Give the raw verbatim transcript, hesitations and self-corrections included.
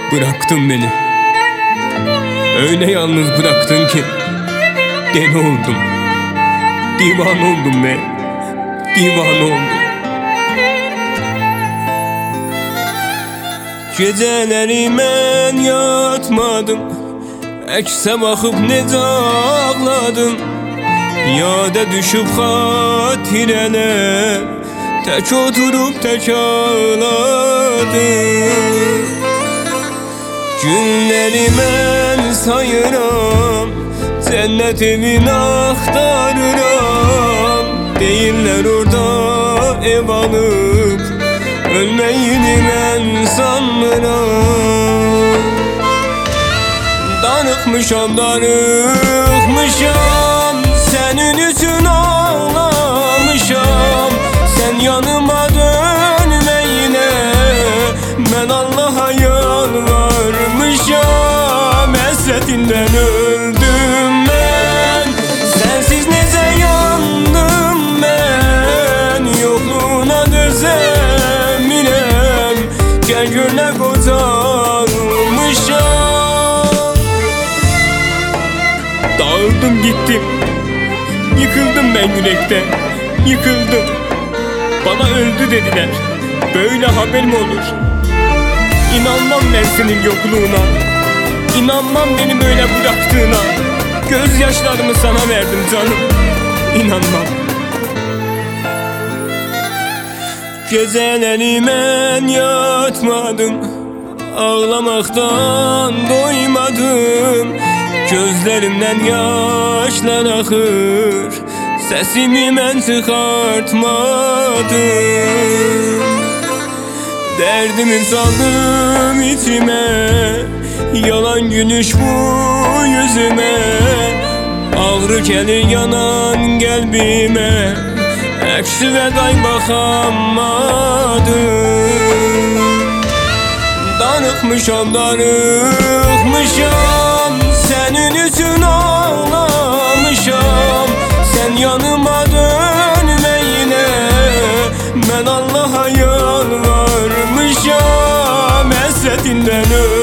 Bıraktın beni, öyle yalnız bıraktın ki deli oldum, divan oldum be, divan oldum. Geceleri ben yatmadım, ekse bakıp ne ağladım. Yada düşüp hatireler, tek oturup tek ağladım. Günleri ben sayıram, cennet evini aktarıram. Değiller orada ev alıp, ölmeyini ben sanmıram. Darıkmışam, darıkmışam, senin için ağlamışam. Sen yanıma dönme yine, ben Allah'a yalvarmışam. Hasretinden öldüm ben, sensiz nece yandım ben. Yokluğuna dözeminem, gel gör ne kocarmışam. Dağıldım gittim, yıkıldım ben yürekte, yıkıldım. Bana öldü dediler, böyle haber mi olur? İnanmam ben senin yokluğuna, İnanmam beni böyle bıraktığına. Gözyaşlarımı sana verdim canım, İnanmam. Geceleri ben yatmadım, ağlamaktan doymadım. Gözlerimden yaşlar akır, sesimi ben çıkartmadım. Derdimi saldım içime, yalan gülüş bu yüzüme. Ağrı gelir yanan kalbime, eksi ve kay bakamadım. Darıkmışam, darıkmışam, senin için ağlamışam. Sen yanıma dönme yine, ben Allah'a yalvarmışam. Hasretinden öldüm.